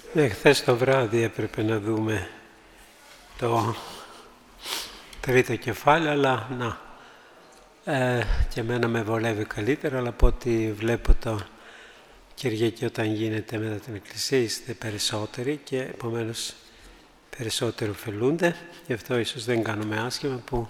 Χθες το βράδυ έπρεπε να δούμε το τρίτο κεφάλαιο, αλλά και εμένα με βολεύει καλύτερα, αλλά από ό,τι βλέπω το Κυριακή όταν γίνεται μετά την Εκκλησία είστε περισσότεροι και επομένως περισσότερο ωφελούνται. Γι' αυτό ίσως δεν κάνουμε άσχημα που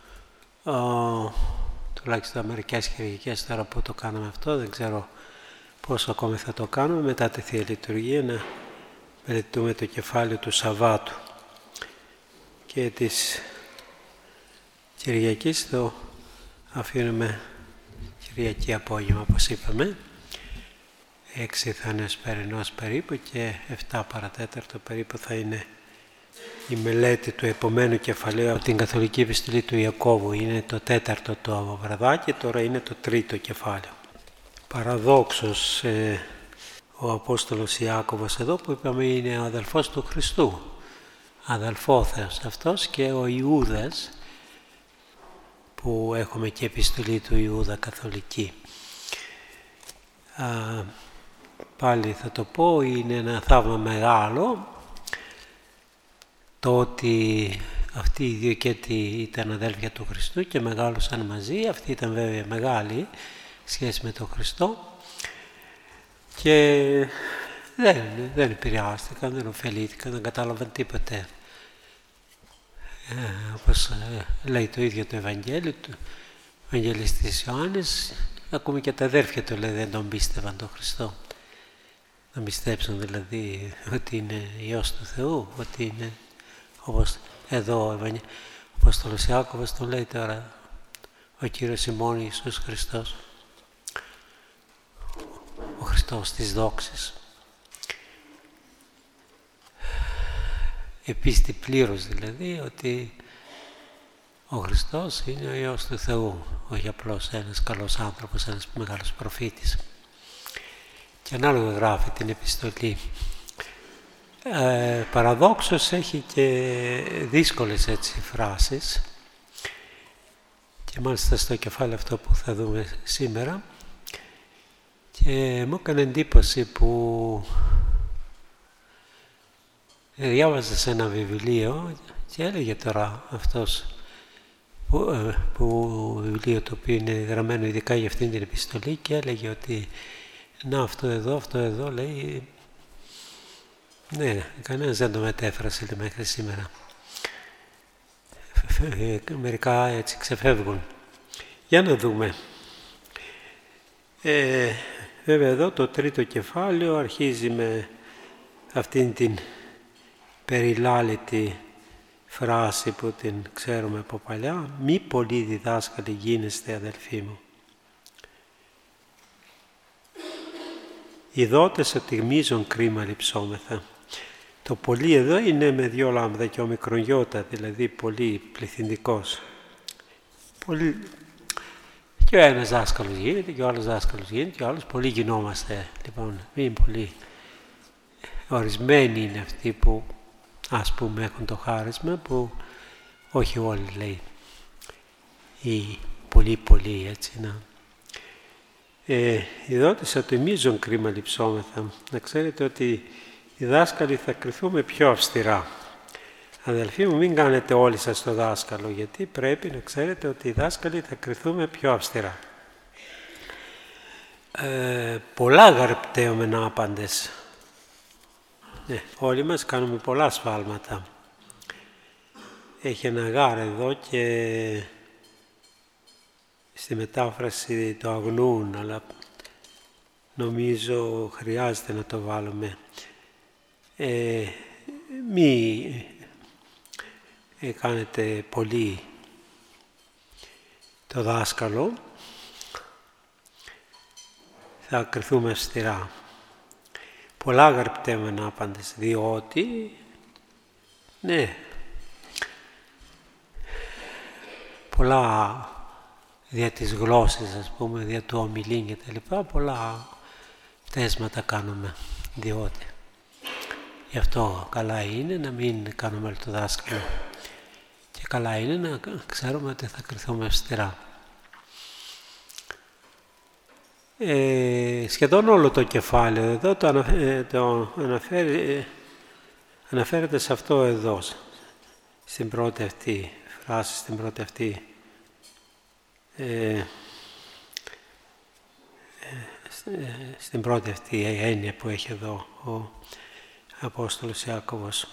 τουλάχιστον μερικές Κυριακές τώρα που το κάναμε αυτό, δεν ξέρω πόσο ακόμη θα το κάνουμε μετά τη Θεία Λειτουργία, να μελετούμε το κεφάλαιο του Σαββάτου και της Κυριακής το αφήνουμε Κυριακή απόγευμα, όπως είπαμε. 6 θα είναι ο σπερινός περίπου και 7 παρατέταρτο περίπου θα είναι η μελέτη του επομένου κεφαλαίου από την Καθολική Επιστολή του Ιακώβου. Είναι το 4ο το βραδάκι, τώρα είναι το 3ο κεφάλαιο. Παραδόξως ο Απόστολος Ιάκωβος εδώ που είπαμε είναι ο αδελφός του Χριστού, αδελφόθεος αυτός, και ο Ιούδας που έχουμε και επιστολή του Ιούδα καθολική. Πάλι θα το πω, είναι ένα θαύμα μεγάλο το ότι αυτοί οι δύο και ήταν αδέλφια του Χριστού και μεγάλωσαν μαζί. Αυτή ήταν βέβαια μεγάλη σχέση με τον Χριστό και δεν επηρεάστηκαν, δεν ωφελήθηκαν, δεν κατάλαβαν τίποτε. Όπως λέει το ίδιο το Ευαγγέλιο του Ευαγγελιστής Ιωάννης, ακόμη και τα αδέρφια του λέει δεν τον πίστευαν τον Χριστό. Να πιστέψουν δηλαδή ότι είναι Υιός του Θεού, ότι είναι όπως εδώ ο Απόστολος Ιάκωβος τον λέει τώρα ο Κύριος ημών Ιησούς Χριστός, ο Χριστός της δόξης. Επίστη πλήρως δηλαδή ότι ο Χριστός είναι ο Υιός του Θεού, όχι απλώς ένας καλός άνθρωπος, ένας μεγάλος προφήτης. Και ανάλογα γράφει την επιστολή. Παραδόξως έχει και δύσκολες έτσι φράσεις και μάλιστα στο κεφάλαιο αυτό που θα δούμε σήμερα, και μου έκανε εντύπωση που διάβαζα σε ένα βιβλίο και έλεγε τώρα αυτός που βιβλίο το οποίο είναι γραμμένο ειδικά για αυτήν την επιστολή, και έλεγε ότι αυτό εδώ λέει, ναι, κανένας δεν το μετέφρασε μέχρι σήμερα. Μερικά έτσι ξεφεύγουν. Για να δούμε. Βέβαια εδώ το τρίτο κεφάλαιο αρχίζει με αυτήν την περιλάλητη φράση που την ξέρουμε από παλιά. «Μη πολλοί διδάσκαλοι γίνεστε, αδελφοί μου. Οι δότες ότι μείζον κρίμα λειψόμεθα». Το πολύ εδώ είναι με 2 λάμδα και ομικρογιώτα, δηλαδή πολύ πληθυντικός. Πολύ... Και ο ένας δάσκαλος γίνεται και ο άλλος δάσκαλος γίνεται και ο άλλος πολύ γινόμαστε. Λοιπόν, μην πολύ ορισμένοι είναι αυτοί που ας πούμε έχουν το χάρισμα, που όχι όλοι λέει, ή πολύ έτσι να. Οι δότες ότι μείζον κρίμα λειψόμεθα. Να ξέρετε ότι οι δάσκαλοι θα κριθούμε πιο αυστηρά. Αδελφοί μου, μην κάνετε όλοι σας το δάσκαλο, γιατί πρέπει να ξέρετε ότι οι δάσκαλοι θα κριθούμε πιο αυστηρά. Πολλά γαρπταίωμεν άπαντες. Όλοι μας κάνουμε πολλά σφάλματα. Έχει ένα γάρ εδώ και στη μετάφραση το αγνοούν, αλλά νομίζω χρειάζεται να το βάλουμε. Μη κάνετε πολύ το δάσκαλο, θα κριθούμε αυστηρά. Πολλά γαρπτέμενα άπαντες, διότι, ναι, πολλά δια της γλώσσης, ας πούμε, δια του ομιλήν και τα λοιπά, πολλά θέσματα κάνουμε, διότι. Γι' αυτό καλά είναι να μην κάνουμε άλλο το δάσκαλο. Και καλά είναι να ξέρουμε ότι θα κριθούμε αυστηρά. σχεδόν όλο το κεφάλαιο εδώ το αναφέρεται σε αυτό εδώ, στην πρώτη αυτή φράση, στην πρώτη αυτή στην πρώτη αυτή έννοια που έχει εδώ ο Απόστολος Ιάκωβος.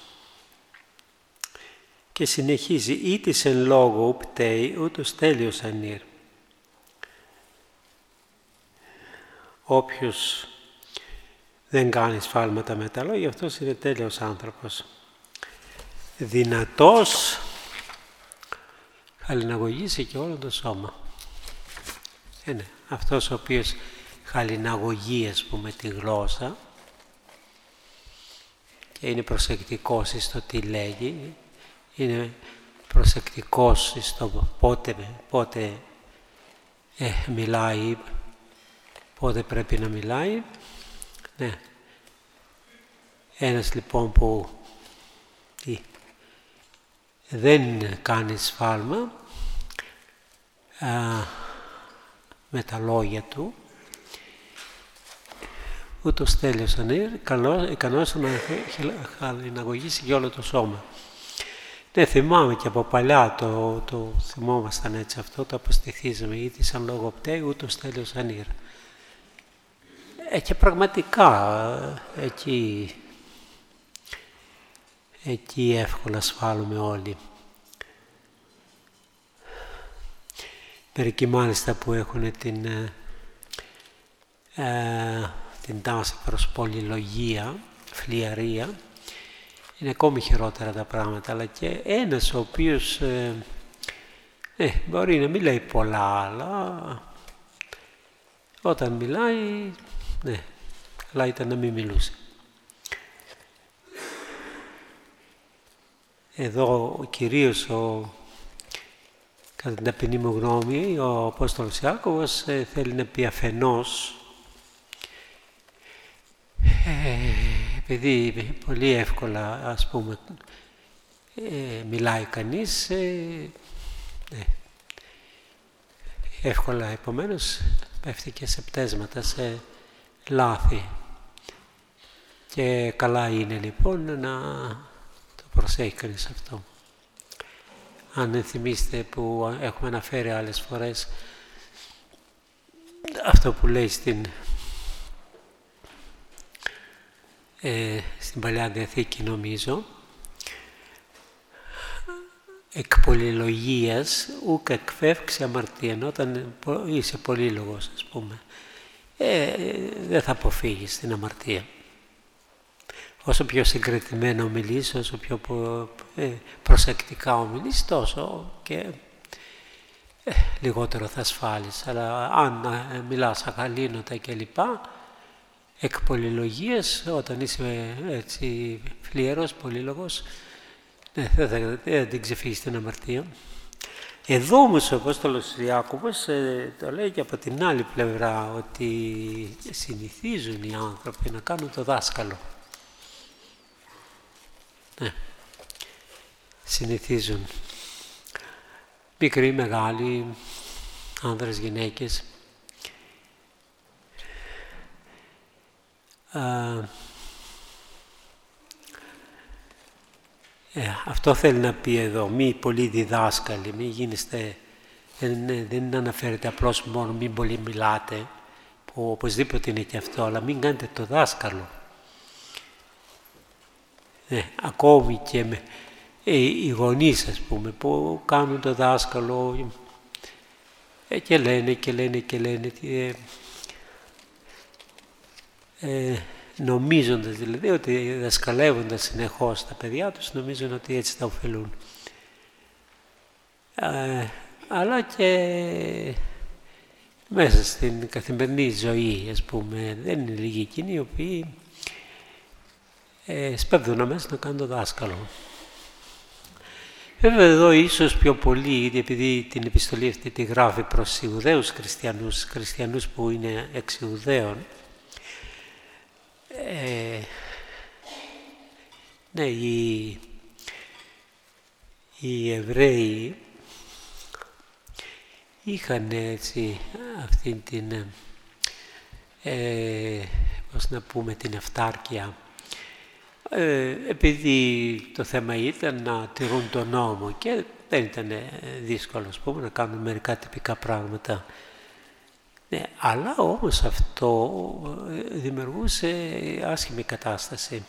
Και συνεχίζει, «Ήτης εν λόγω ου πταίει, ούτως τέλειος ανήρ». Όποιος δεν κάνει σφάλματα με τα λόγια, αυτός είναι τέλειος άνθρωπος. Δυνατός, χαλιναγωγήσει και όλο το σώμα. Είναι αυτός ο οποίος χαλιναγωγεί, ας πούμε, τη γλώσσα και είναι προσεκτικός στο τι λέγει, είναι προσεκτικός στο πότε μιλάει, πότε πρέπει να μιλάει. Ναι. Ένας λοιπόν που δεν κάνει σφάλμα με τα λόγια του, ούτως τέλειος ανήρ, ικανός να χαλιναγωγήσει και όλο το σώμα. Ναι, θυμάμαι και από παλιά το θυμόμασταν έτσι αυτό, το αποστηθίζαμε, ήδη σαν λόγο πταίει, ούτως τέλειος ανήρ. Και πραγματικά εκεί εύκολα σφάλουμε όλοι. Μερικοί μάλιστα που έχουν την τάση προς πολυλογία, φλιαρία, είναι ακόμη χειρότερα τα πράγματα, αλλά και ένας ο οποίος μπορεί να μιλάει πολλά, αλλά όταν μιλάει, ναι, καλά ήταν να μην μιλούσε. Εδώ κυρίως κατά την ταπεινή μου γνώμη, ο Απόστολος Ιάκωβος θέλει να πει αφενός, επειδή πολύ εύκολα, ας πούμε, μιλάει κανείς, εύκολα επομένως πέφτει και σε πτέσματα, σε λάθη. Και καλά είναι λοιπόν να το προσέχει κανείς αυτό. Αν ενθυμίστε που έχουμε αναφέρει άλλες φορές αυτό που λέει στην Παλιά Διαθήκη, νομίζω, εκ πολυλογίας ουκ εκφεύξει αμαρτίαν. Όταν είσαι πολύλογος, ας πούμε, δεν θα αποφύγεις την αμαρτία. Όσο πιο συγκρατημένα ομιλείς, όσο πιο προσεκτικά ομιλείς, τόσο και λιγότερο θα ασφάλεις. Αλλά αν μιλάς αγαλήνωτα κλπ, εκ πολυλογίας, όταν είσαι έτσι φλιερός, πολύλογος, δεν την ξεφύγεις την αμαρτία. Εδώ όμως ο Απόστολος Ιάκωβος το λέει και από την άλλη πλευρά, ότι συνηθίζουν οι άνθρωποι να κάνουν το δάσκαλο. Ναι. Συνηθίζουν. Μικροί, μεγάλοι, άνδρες, γυναίκες. Αυτό θέλει να πει εδώ, μη πολύ διδάσκαλοι, μη γίνεστε, δεν αναφέρεται απλώς μόνο μην πολύ μιλάτε, που οπωσδήποτε είναι και αυτό, αλλά μην κάνετε το δάσκαλο. Ακόμη και οι γονείς, ας πούμε, που κάνουν το δάσκαλο και λένε, νομίζοντας δηλαδή ότι δασκαλεύοντας συνεχώς τα παιδιά τους, νομίζουν ότι έτσι τα ωφελούν. Αλλά και μέσα στην καθημερινή ζωή, ας πούμε, δεν είναι λίγοι εκείνοι οι οποίοι σπέβδουν αμέσως να κάνουν το δάσκαλο. Βέβαια εδώ ίσως πιο πολύ, επειδή την επιστολή αυτή τη γράφει προς Ιουδαίους χριστιανούς που είναι εξ Ιουδαίων, ναι, οι Εβραίοι είχαν έτσι αυτήν την πώς να πούμε, την αυτάρκεια. Επειδή το θέμα ήταν να τηρούν τον νόμο και δεν ήταν δύσκολο, ας πούμε, να κάνουν μερικά τυπικά πράγματα. Ναι, αλλά όμως αυτό δημιουργούσε άσχημη κατάσταση.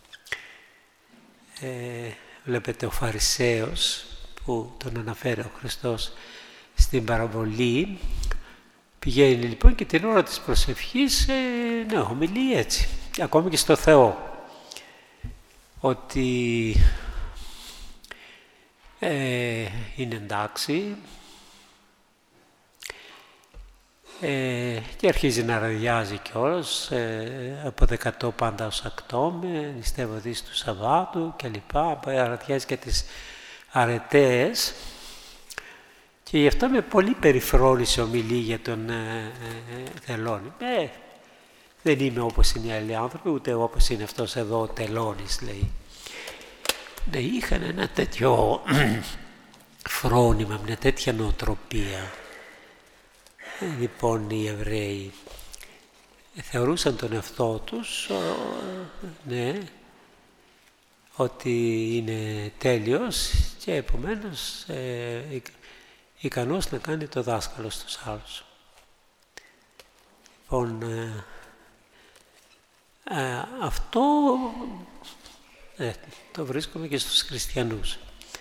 Βλέπετε ο Φαρισαίος που τον αναφέρει ο Χριστός στην παραβολή, πηγαίνει λοιπόν και την ώρα της προσευχής ομιλεί έτσι, ακόμη και στο Θεό, ότι είναι εντάξει, και αρχίζει να ραδιάζει κιόλας, από δεκατό πάντα ως ακτόμε, νηστεύω δις του Σαββάτου κλπ. Ραδιάζει και τις αρετές και γι' αυτό με πολύ περιφρόνηση ομιλεί για τον Τελώνη. Δεν είμαι όπως είναι οι άλλοι άνθρωποι, ούτε όπως είναι αυτός εδώ ο Τελώνης, λέει. Ναι, είχαν ένα τέτοιο φρόνημα, μια τέτοια νοοτροπία. Λοιπόν, οι Εβραίοι θεωρούσαν τον εαυτό τους, ναι, ότι είναι τέλειος και επομένως ικανός να κάνει το δάσκαλο στους άλλους. Λοιπόν, αυτό το βρίσκουμε και στους χριστιανούς.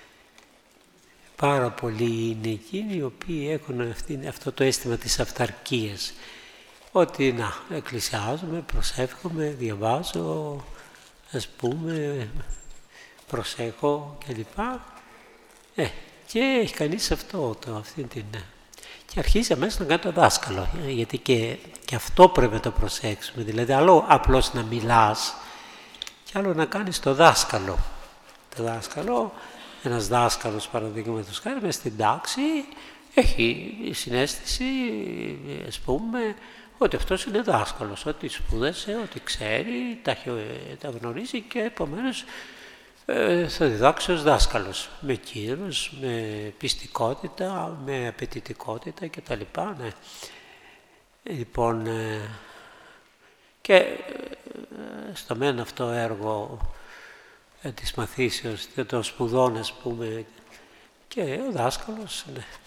Πάρα πολλοί είναι εκείνοι οι οποίοι έχουν αυτό το αίσθημα της αυταρκίας. Ότι εκκλησιάζομαι, προσεύχομαι, διαβάζω, ας πούμε, προσέχω κλπ. Και έχει κανείς και αρχίζει αμέσως να κάνει το δάσκαλο. Γιατί και αυτό πρέπει να το προσέξουμε. Δηλαδή, άλλο απλώς να μιλάς και άλλο να κάνεις το δάσκαλο. Το δάσκαλο, ένας δάσκαλος παραδείγματος χάρη μες στην τάξη έχει συναίσθηση, ας πούμε, ότι αυτός είναι δάσκαλος, ότι σπούδασε, ότι ξέρει, τα γνωρίζει και επομένως θα διδάξει ως δάσκαλος. Με κύρος, με πιστικότητα, με απαιτητικότητα κτλ. Ναι. Λοιπόν, και στο μεν αυτό έργο της μαθήσεως, των σπουδών, ας πούμε, και ο δάσκαλος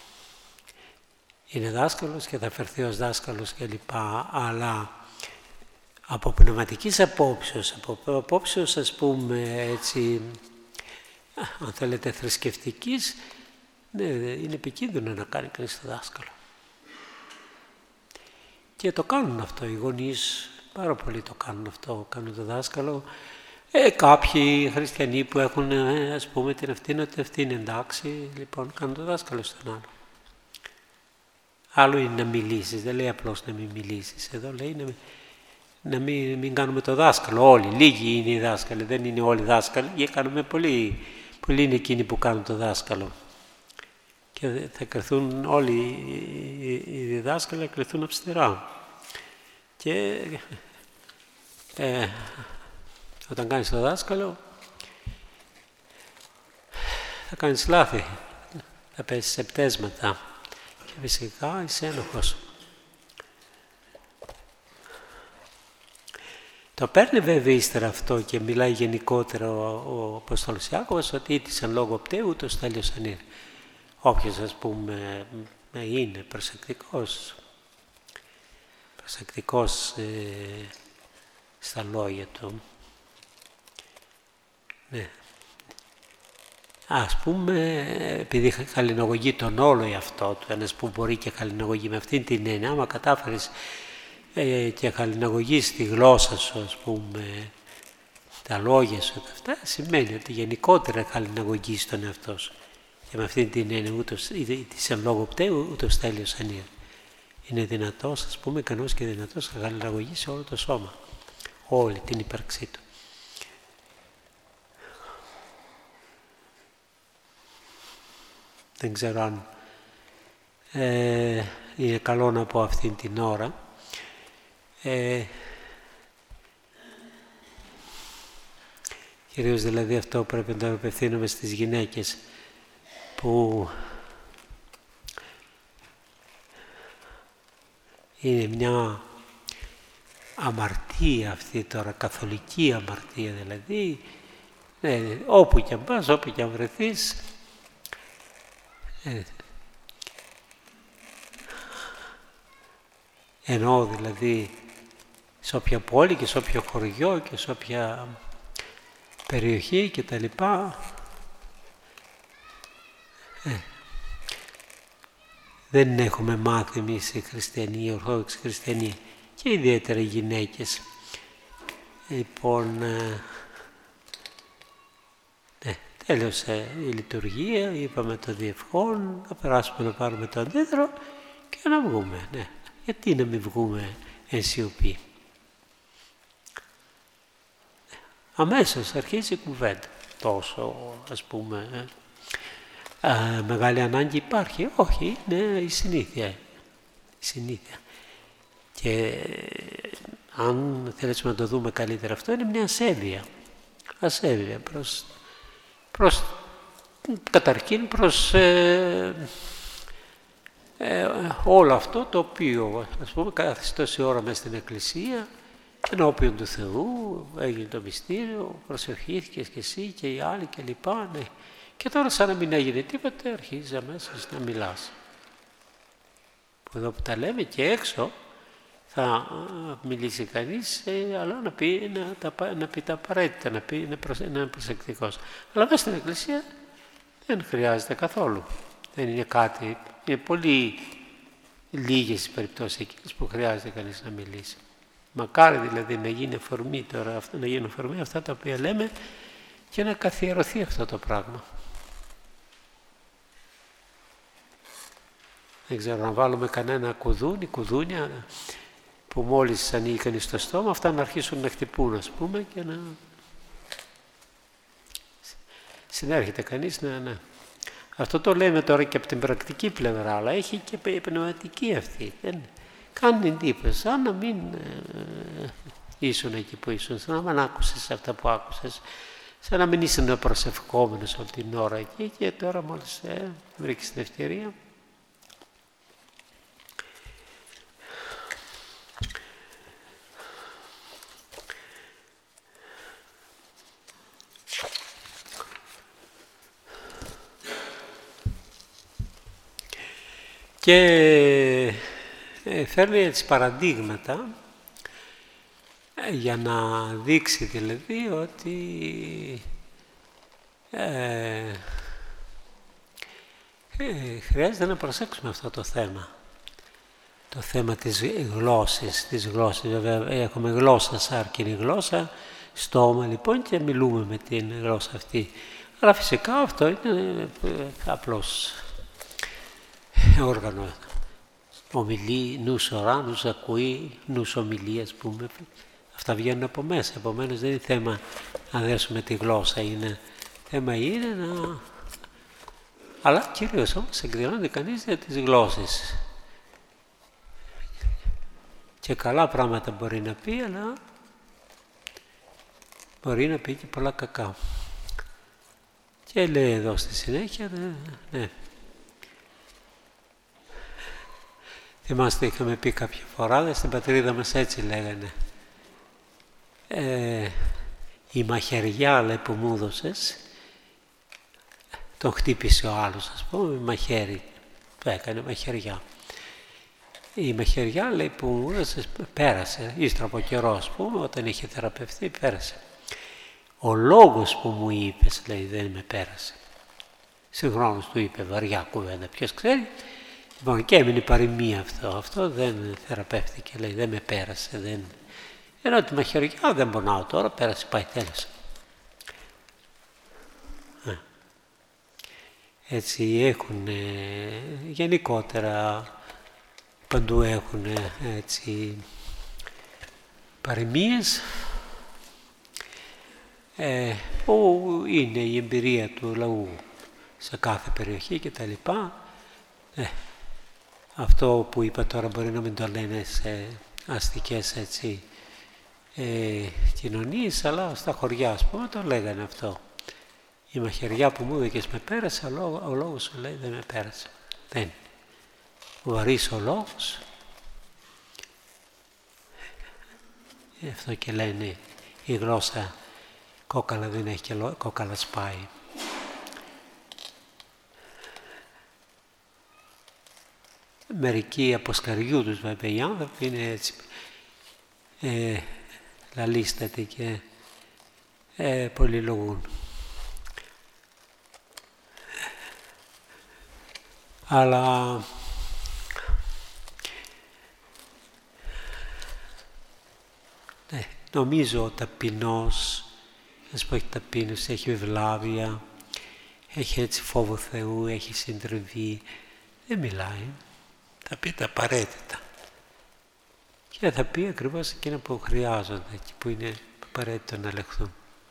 είναι δάσκαλος και θα φερθεί ως δάσκαλος κλπ. Αλλά από πνευματικής απόψεως, από απόψεως, ας πούμε, έτσι, αν θέλετε, θρησκευτικής, ναι, είναι επικίνδυνο να κάνει κανείς το δάσκαλο. Και το κάνουν αυτό οι γονείς, πάρα πολλοί το κάνουν αυτό, κάνουν το δάσκαλο. Κάποιοι χριστιανοί που έχουν, ας πούμε, την ευθύνη ότι αυτή είναι εντάξει, λοιπόν, κάνουν το δάσκαλο στον άλλο. Άλλο είναι να μιλήσεις, δεν λέει απλώς να μην μιλήσεις. Εδώ λέει να μην κάνουμε το δάσκαλο. Όλοι, λίγοι είναι οι δάσκαλοι, δεν είναι όλοι δάσκαλοι. Και κάνουμε πολλοί είναι εκείνοι που κάνουν το δάσκαλο. Και θα κρυθούν όλοι οι διδάσκαλοι, θα κρυθούν αυστηρά. Και όταν κάνεις το δάσκαλο, θα κάνεις λάθη, θα πέσεις σε πτέσματα και φυσικά είσαι ένοχος. Το παίρνει βέβαια ύστερα αυτό και μιλάει γενικότερα ο Απόστολος Ιάκωβος ότι ήτησαν λόγω πτέου ούτως τέλειωσαν είναι. Όποιος, ας πούμε, είναι προσεκτικός στα λόγια του. Ναι. Ας πούμε, επειδή χαλιναγωγεί τον όλο εαυτό του, ένας που μπορεί και χαλιναγωγεί με αυτήν την έννοια, άμα κατάφερες και χαλιναγωγείς τη γλώσσα σου, ας πούμε, τα λόγια σου, αυτά, σημαίνει ότι γενικότερα χαλιναγωγείς τον εαυτό σου. Και με αυτήν την έννοια, ούτως εν λόγω πτέου, ούτως τέλειωσαν είναι. Είναι δυνατός, ας πούμε, ικανός και δυνατός να χαλιναγωγήσει όλο το σώμα, όλη την ύπαρξή του. Δεν ξέρω αν είναι καλό να πω αυτήν την ώρα. Κυρίως δηλαδή αυτό πρέπει να το απευθύνουμε στις γυναίκες που είναι μια αμαρτία αυτή τώρα, καθολική αμαρτία δηλαδή, όπου και αν πας, όπου και αν βρεθείς, εννοώ δηλαδή σε όποια πόλη και σε όποιο χωριό και σε όποια περιοχή και τα λοιπά, δεν έχουμε μάθει εμείς οι χριστιανοί, οι ορθόδοξοι χριστιανοί και ιδιαίτερα οι γυναίκες. Λοιπόν, τέλειωσε η λειτουργία, είπαμε το διευχόν, να περάσουμε να πάρουμε το αντίδρο και να βγούμε. Ναι. Γιατί να μην βγούμε εν σιωπή. Αμέσως αρχίζει η κουβέντα. Τόσο, ας πούμε, μεγάλη ανάγκη υπάρχει. Όχι, είναι η συνήθεια. Η συνήθεια. Και αν θέλουμε να το δούμε καλύτερα αυτό, είναι μια ασέβεια. Ασέβεια προς καταρχήν προς όλο αυτό το οποίο, ας πούμε, κάθεσαι τόση ώρα μέσα στην εκκλησία, ενώπιον του Θεού, έγινε το μυστήριο, προσευχήθηκες και εσύ και οι άλλοι και λοιπά, ναι. Και τώρα σαν να μην έγινε τίποτα, αρχίζει αμέσως να μιλάς. Εδώ που τα λέμε και έξω, θα μιλήσει κανείς, αλλά να πει τα απαραίτητα, να είναι προσεκτικός. Αλλά μέσα στην εκκλησία δεν χρειάζεται καθόλου. Δεν είναι κάτι, είναι πολύ λίγες οι περιπτώσεις εκείνες που χρειάζεται κανείς να μιλήσει. Μακάρι δηλαδή να γίνει αφορμή τώρα, να γίνει αφορμή αυτά τα οποία λέμε και να καθιερωθεί αυτό το πράγμα. Δεν ξέρω, να βάλουμε κανένα κουδούνια που μόλις ανοίγει κανείς στο στόμα, αυτά να αρχίσουν να χτυπούν, ας πούμε, και να συνέρχεται κανείς να... Αυτό το λέμε τώρα και από την πρακτική πλευρά, αλλά έχει και πνευματική αυτή. Δεν κάνει εντύπωση, σαν να μην ήσουν εκεί που ήσουν, σαν να μην άκουσες αυτά που άκουσες, σαν να μην ήσουν προσευχόμενος όλη την ώρα εκεί και τώρα μόλις βρήκες την ευκαιρία. Και φέρνει έτσι παραδείγματα για να δείξει δηλαδή ότι χρειάζεται να προσέξουμε αυτό το θέμα. Το θέμα της γλώσσης, βέβαια έχουμε γλώσσα, σάρκινη γλώσσα, στόμα λοιπόν και μιλούμε με την γλώσσα αυτή. Αλλά φυσικά αυτό είναι απλώς όργανο. Ομιλεί, νους ορά, νους ακούει, νους ομιλεί, ας πούμε. Αυτά βγαίνουν από μέσα. Επομένως δεν είναι θέμα να δέσουμε τη γλώσσα. Θέμα είναι να... Αλλά κυρίως όμως εκδηλώνεται κανείς για τις γλώσσες. Και καλά πράγματα μπορεί να πει, αλλά μπορεί να πει και πολλά κακά. Και λέει εδώ στη συνέχεια, ναι. Θυμάστε, είχαμε πει κάποια φορά, στην πατρίδα μας έτσι λέγανε. Η μαχαιριά, λέει, που μου έδωσες, τον χτύπησε ο άλλος, ας πούμε, με μαχαίρι. Το έκανε μαχαιριά. Η μαχαιριά, λέει, που μου έδωσες, πέρασε. Ύστερα από καιρό, ας πούμε, όταν είχε θεραπευτεί, πέρασε. Ο λόγος που μου είπες, λέει, δεν με πέρασε. Συγχρόνως του είπε βαριά κουβέντα. Ποιος ξέρει. Λοιπόν, και έμεινε παροιμία αυτό. Αυτό δεν θεραπεύτηκε, λέει, δεν με πέρασε. Δεν... Ενώ τη μαχαιριά δεν πονάω τώρα, πέρασε, πάει, τέλος. Έτσι έχουν, γενικότερα παντού έχουν έτσι παροιμίες που είναι η εμπειρία του λαού σε κάθε περιοχή και τα λοιπά. Αυτό που είπα τώρα μπορεί να μην το λένε σε αστικές έτσι, κοινωνίες, αλλά στα χωριά, ας πούμε, το λέγανε αυτό. Η μαχαιριά που μου έδωκες με πέρασε, ο λόγος σου, λέει, δεν με πέρασε. Δεν. Βαρύς ο λόγος. αυτό και λένε η γλώσσα κόκαλα δεν έχει και κόκαλα σπάει. Μερικοί από σκαριού τους βέβαια οι άνθρωποι είναι έτσι λαλίστατοι και πολυλογούν. Αλλά νομίζω ο ταπεινός, ας πω, έχει ταπείνωση, έχει ευλάβεια, έχει έτσι φόβο Θεού, έχει συντριβή, δεν μιλάει, θα πει τα απαραίτητα. Και θα πει ακριβώς εκείνα που χρειάζονται και που είναι απαραίτητο να ελεγχθούν.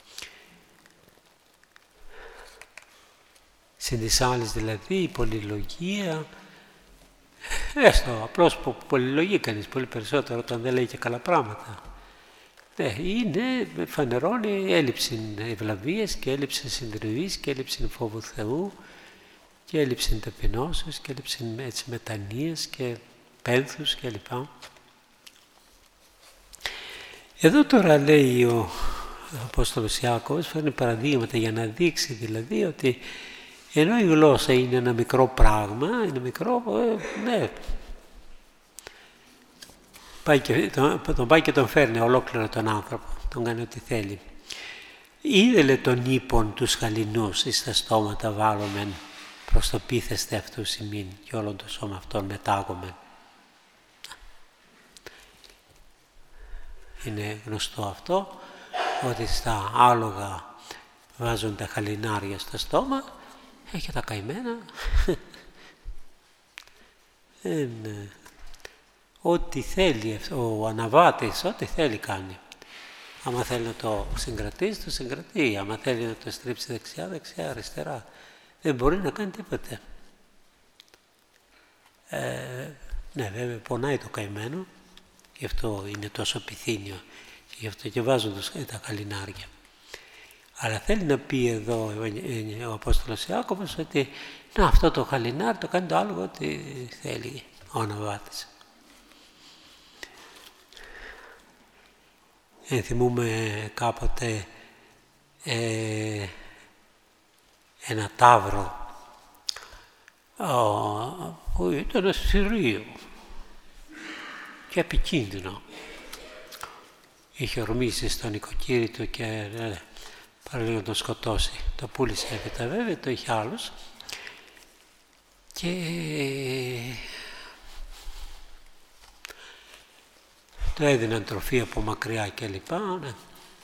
Συν της άλλης δηλαδή η πολυλογία, έστω απλώς που πολυλογεί κανείς πολύ περισσότερο όταν δεν λέει και καλά πράγματα. Είναι, φανερώνει έλλειψη ευλαβίας και έλλειψη συντριβής και έλλειψη φόβου Θεού και έλλειψη ταπεινώσεως και έλλειψη μετανοίας και πένθους κλπ. Εδώ τώρα λέει ο Απόστολος Ιάκωβος, φέρνει παραδείγματα για να δείξει δηλαδή ότι ενώ η γλώσσα είναι ένα μικρό πράγμα, είναι μικρό, ναι, τον πάει και τον φέρνει ολόκληρο τον άνθρωπο, τον κάνει ό,τι θέλει. Είδελε τον ύπων τους χαλινούς εις τα στόματα βάλομεν, προς το πείθεστε αυτούς ημίν και όλον το σώμα αυτόν μετάγομεν. Είναι γνωστό αυτό, ότι στα άλογα βάζουν τα χαλινάρια στο στόμα και τα καημένα. Ό,τι θέλει ο αναβάτης, ό,τι θέλει κάνει. Άμα θέλει να το συγκρατήσει, το συγκρατεί. Άμα θέλει να το στρίψει δεξιά, δεξιά, αριστερά. Δεν μπορεί να κάνει τίποτε. Ναι, βέβαια πονάει το καημένο, γι' αυτό είναι τόσο πυθύνιο και γι' αυτό και βάζουν τα χαλινάρια. Αλλά θέλει να πει εδώ ο Απόστολος Ιάκωβος ότι να, αυτό το χαλινάρι το κάνει το άλογο ό,τι θέλει ο αναβάτης. Θυμούμε κάποτε ένα ταύρο που ήταν σφυρίο και επικίνδυνο. Είχε ορμήσει στον νοικοκύρη του και παραλίγο να τον σκοτώσει. Το πούλησε έπειτα βέβαια, το είχε άλλος και το έδιναν τροφή από μακριά και λοιπά. Ναι.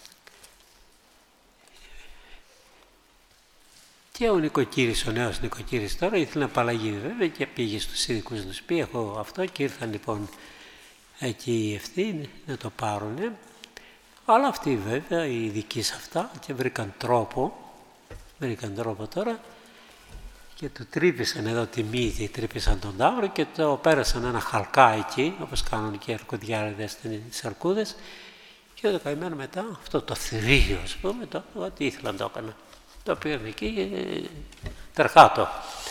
Και ο νοικοκύρης, ο νέος νοικοκύρης τώρα ήθελε να απαλλαγεί βέβαια και πήγε στους ειδικούς να τους πει έχω αυτό και ήρθαν λοιπόν εκεί οι ευθύνοι να το πάρουνε. Αλλά αυτοί βέβαια οι ειδικοί σε αυτά και βρήκαν τρόπο τώρα και του τρύπησαν εδώ τη μύτη, τρύπησαν τον ταύρο και το πέρασαν ένα χαλκά εκεί, όπως κάνουν και οι αρκουδιάριδες στις αρκούδες και το καημένο μετά, αυτό το θηρίο ας πούμε, ό,τι ήθελαν το έκανα. Το πήγαν εκεί, τερχάτο.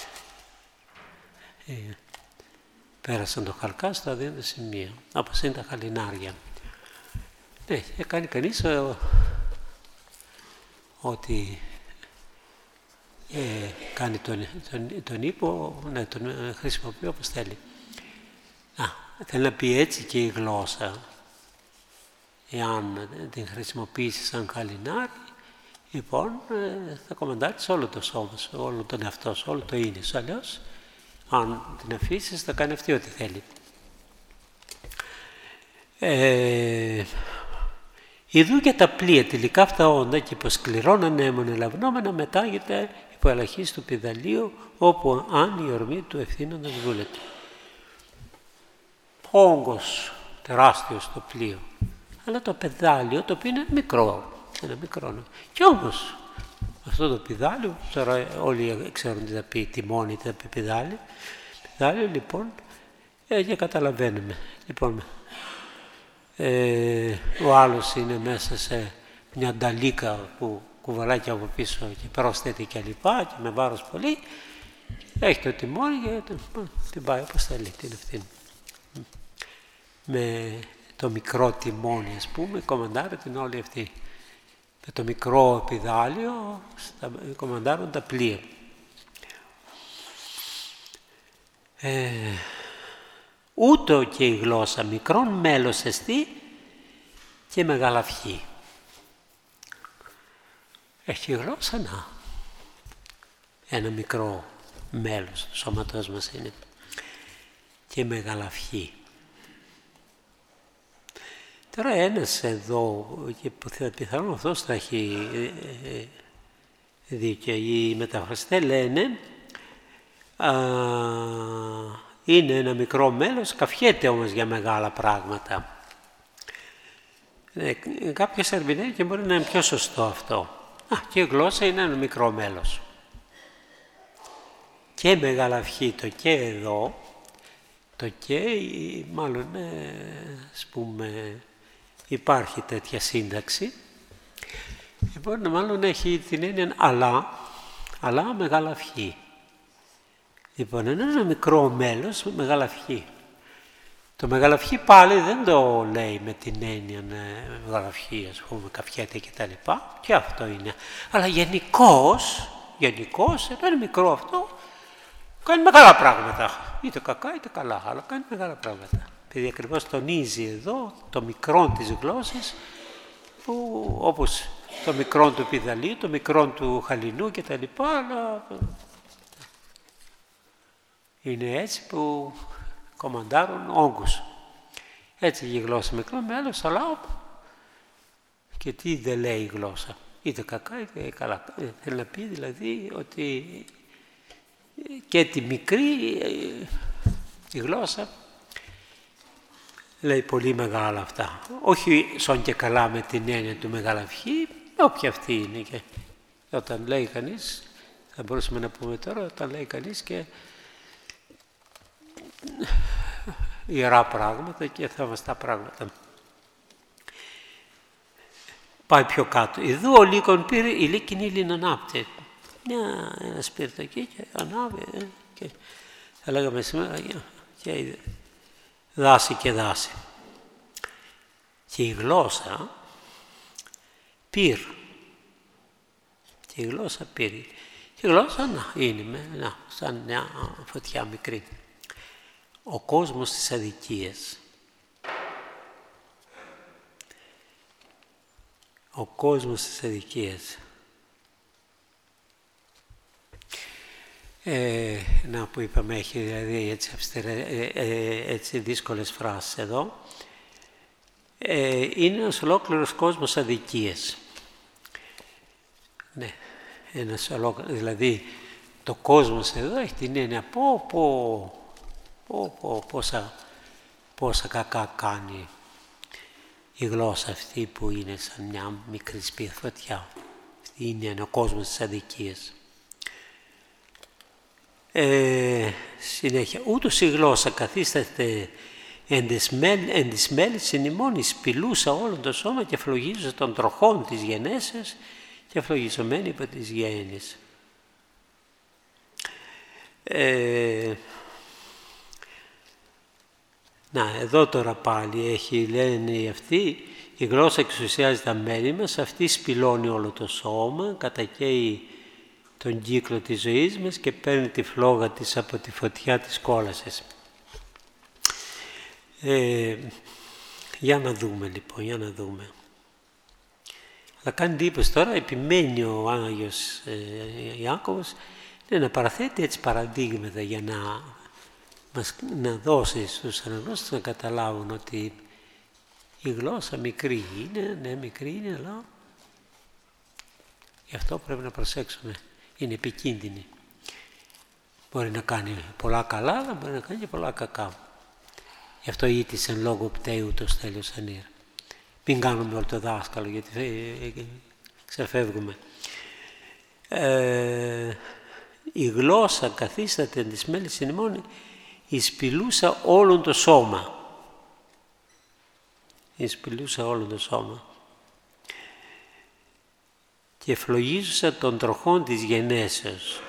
Πέρασαν το χαλκά στο αδύνατο σημείο, όπως είναι τα χαλινάρια. Ναι, κάνει κανείς ότι κάνει τον ύπο, ναι, τον χρησιμοποιεί όπως θέλει. Θέλει να πει έτσι και η γλώσσα, εάν την χρησιμοποιήσει σαν χαλινάρι, λοιπόν θα κομμεντάρεις όλο το σώμα σου, όλο τον εαυτό σου, όλο το είναι σου, αλλιώς αν την αφήσεις θα κάνει αυτή ό,τι θέλει. Ιδού και τα πλοία τελικά αυτά όντα και υποσκληρώναν έμον ελαυνόμενα μετάγεται υπό ελαχής του πηδαλίου όπου αν η ορμή του ευθύνοντας βούλεται. Όγκος τεράστιος το πλοίο, αλλά το πεδάλιο το οποίο είναι μικρό, ένα μικρό. Κι όμως αυτό το πηδάλιο, τώρα όλοι ξέρουν τι θα πει τιμόνι, τι θα πει πηδάλιο. Πηδάλιο λοιπόν και καταλαβαίνουμε. Λοιπόν, ο άλλος είναι μέσα σε μια νταλίκα που κουβαλάει και από πίσω και πρόσθεται και λοιπά και με βάρος πολύ. Έχει το τιμόνι και την πάει όπως θέλει την ευθύνη. Με το μικρό τιμόνι, ας πούμε, κομμαντάρει την όλη αυτή. Με το μικρό πηδάλιο κομμαντάρουν τα πλοία. Ούτω και η γλώσσα μικρόν μέλος εστί και μεγαλαυχή. Έχει η γλώσσα, να. Ένα μικρό μέλος του σώματός μας είναι. Και μεγαλαυχή. Τώρα ένας εδώ, και πιθανόν αυτός θα έχει δίκιο, οι μεταφραστές λένε είναι ένα μικρό μέλος, καυχέται όμως για μεγάλα πράγματα. Κάποιες ερμηνείες και μπορεί να είναι πιο σωστό αυτό. Και η γλώσσα είναι ένα μικρό μέλος. Και μεγαλαυχή το και εδώ, το και μάλλον ας πούμε υπάρχει τέτοια σύνταξη. Μπορεί να μάλλον έχει την έννοια αλλά μεγαλαυχή. Λοιπόν, είναι ένα μικρό μέλος με μεγαλαυχή. Το μεγαλαυχή πάλι δεν το λέει με την έννοια μεγαλαυχή, ας πούμε, καυχέται και τα λοιπά. Και αυτό είναι. Αλλά γενικώς, ένα μικρό αυτό κάνει μεγάλα πράγματα. Είτε κακά είτε καλά, αλλά κάνει μεγάλα πράγματα. Επειδή ακριβώς τονίζει εδώ το μικρό της γλώσσας, που όπως το μικρό του πηδαλίου, το μικρό του χαλινού και τα λοιπά, αλλά είναι έτσι που κομμαντάρουν όγκους. Έτσι η γλώσσα μικρό μέλος, αλλά και τι δεν λέει η γλώσσα. Είτε κακά είτε καλά. Θέλει να πει δηλαδή ότι και τη μικρή η γλώσσα λέει πολύ μεγάλα αυτά. Όχι σον και καλά με την έννοια του μεγαλαυχή, όποια αυτή είναι. Και όταν λέει κανείς, θα μπορούσαμε να πούμε τώρα, όταν λέει κανείς και ιερά πράγματα και θαυμαστά πράγματα. Πάει πιο κάτω. Εδώ ο Λύκον πήρε η Λύκην ύλην ανάπτε. Ένα σπίρτο εκεί και ανάβει και θα λέγαμε σήμερα και δάση και δάση. Και η γλώσσα πήρ. Και η γλώσσα πήρε. Και η γλώσσα είναι σαν μια φωτιά μικρή. Ο κόσμος της αδικίας. Ο κόσμος της αδικίας. Να που είπαμε, έχει δηλαδή έτσι δύσκολες φράσεις εδώ. Είναι ένας ολόκληρος κόσμος αδικίας. Ναι, ένας ολόκληρος, δηλαδή το κόσμος εδώ έχει την έννοια πόσα κακά κάνει η γλώσσα αυτή που είναι σαν μια μικρή σπιθωτιά. Αυτή είναι ο κόσμος της αδικίας. Συνέχεια, ούτως η γλώσσα καθίσταται εν της μέλης ημών σπηλούσα όλο το σώμα και φλογίζουσα των τροχών της γενέσεως και φλογιζομένη από τις γέννης. Εδώ τώρα πάλι λένε αυτοί, η γλώσσα εξουσιάζει τα μέλη μας, αυτή σπηλώνει όλο το σώμα, κατακαίει τον κύκλο της ζωής μας και παίρνει τη φλόγα της από τη φωτιά της κόλασης. Για να δούμε λοιπόν, για να δούμε. Αλλά κάνει εντύπωση τώρα, επιμένει ο Άγιος Ιάκωβος να παραθέτει έτσι παραδείγματα για να δώσει στους αναγνώστες να καταλάβουν ότι η γλώσσα μικρή είναι, ναι μικρή είναι, αλλά γι' αυτό πρέπει να προσέξουμε. Είναι επικίνδυνη. Μπορεί να κάνει πολλά καλά, αλλά μπορεί να κάνει και πολλά κακά. Γι' αυτό ήτησεν λόγω πτέου το στέλιος ανήρ. Μην κάνουμε όλο το δάσκαλο, γιατί ξεφεύγουμε. Η γλώσσα καθίσταται εν της μέλης ημών η σπηλούσα όλον το σώμα. Η σπηλούσα όλον το σώμα. Και φλογίζουσα των τροχών της γενέσεως.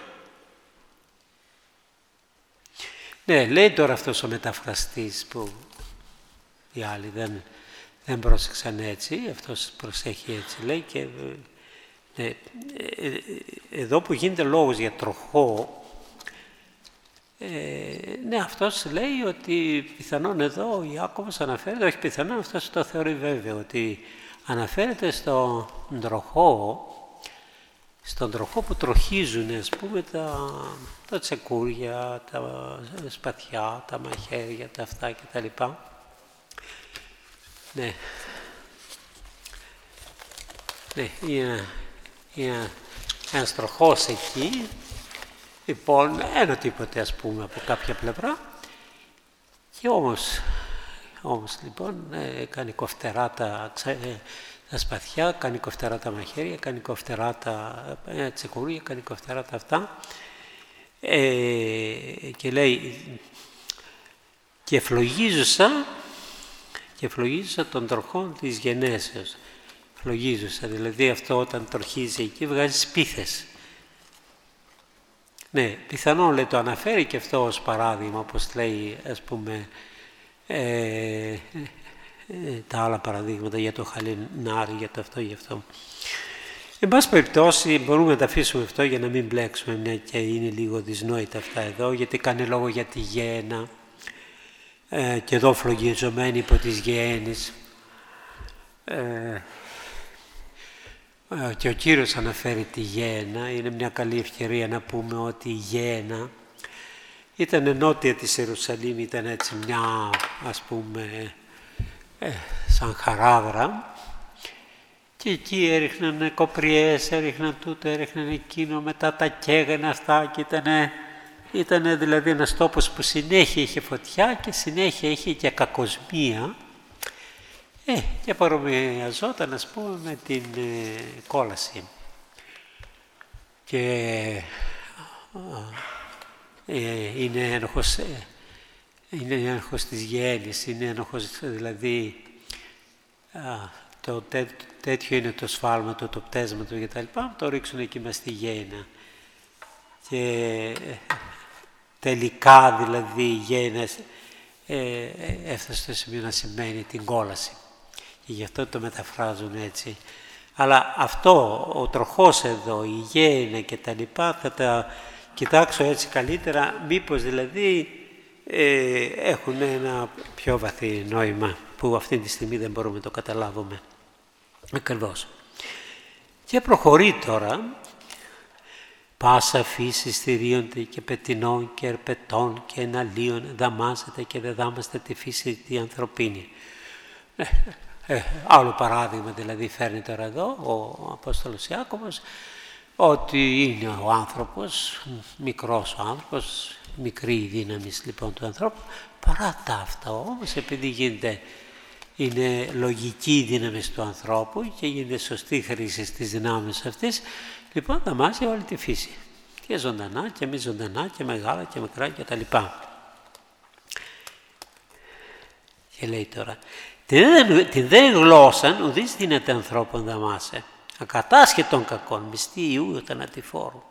Ναι, λέει τώρα αυτός ο μεταφραστής που οι άλλοι δεν δεν πρόσεξαν έτσι, αυτός προσέχει έτσι, λέει, και εδώ που γίνεται λόγος για τροχό, ναι, αυτός λέει ότι πιθανόν εδώ ο Ιάκωβος αναφέρεται, όχι πιθανόν, αυτός το θεωρεί βέβαιο, ότι αναφέρεται στον τροχό που τροχίζουν, ας πούμε, τα τσεκούρια, τα σπαθιά, τα μαχαίρια, τα αυτά κτλ. Ναι. Ναι, είναι ένας τροχός εκεί, λοιπόν, ένα τίποτε, ας πούμε, από κάποια πλευρά, και όμως λοιπόν κάνει κοφτερά τα σπαθιά, κάνει κοφτερά τα μαχαίρια, κάνει κοφτερά τα τσεκούρια, κάνει κοφτερά τα αυτά, και λέει και φλογίζουσα των τροχών της γενέσεως. Φλογίζουσα, δηλαδή αυτό όταν τροχίζει εκεί βγάζει σπίθες. Ναι, πιθανόν, λέει, το αναφέρει και αυτό ως παράδειγμα, όπως λέει, ας πούμε, τα άλλα παραδείγματα για το χαλινάρι, για το αυτό, για αυτό. Εν πάση περιπτώσει, μπορούμε να τα αφήσουμε αυτό για να μην μπλέξουμε, μια και είναι λίγο δυσνόητα αυτά εδώ, γιατί κάνει λόγο για τη γέννα, και εδώ φλογιζομένη υπό τις γέννης. Και ο Κύριος αναφέρει τη γέννα. Είναι μια καλή ευκαιρία να πούμε ότι η γέννα ήταν νότια της Ιερουσαλήμ, ήταν έτσι μια, ας πούμε, σαν χαράδρα, και εκεί έριχναν κοπριές, έριχναν τούτο, έριχναν εκείνο, μετά τα καίγανε αυτά, και ήταν δηλαδή ένας τόπος που συνέχεια είχε φωτιά και συνέχεια είχε και κακοσμία, και παρομοιαζόταν, ας πούμε, με την κόλαση. Και είναι ένοχος της γέννης, είναι ένοχος, δηλαδή τέτοιο είναι το σφάλμα του, το πτέσμα του κτλ. Το ρίξουν εκεί μες στη γέννα. Και τελικά δηλαδή η γέννα έφτασε στο σημείο να σημαίνει την κόλαση. Και γι' αυτό το μεταφράζουν έτσι. Αλλά αυτό, ο τροχός εδώ, η γέννα και τα λοιπά, θα τα κοιτάξω έτσι καλύτερα, μήπως δηλαδή έχουν ένα πιο βαθύ νόημα, που αυτή τη στιγμή δεν μπορούμε να το καταλάβουμε ακριβώς. Και προχωρεί τώρα, πάσα φύση στηρίονται και πετεινών και ερπετών και εναλίων δαμάζεται και δεν δάμαστε τη φύση τη ανθρωπίνη. Άλλο παράδειγμα δηλαδή φέρνει τώρα εδώ ο Απόστολος Ιάκωβος, ότι είναι ο άνθρωπος, μικρός ο άνθρωπος, μικρή η δύναμη λοιπόν του ανθρώπου, παρά τα αυτά όμως, επειδή είναι λογική η δύναμη του ανθρώπου και γίνεται σωστή χρήση της δυνάμεις αυτής, λοιπόν δαμάζει όλη τη φύση, και ζωντανά και μη ζωντανά και μεγάλα και μικρά και τα λοιπά. Και λέει τώρα, την δε γλώσσαν ουδείς δύναται ανθρώπων δαμάσε, ακατάσχετον κακών, μισθή Ιού θανατηφόρου.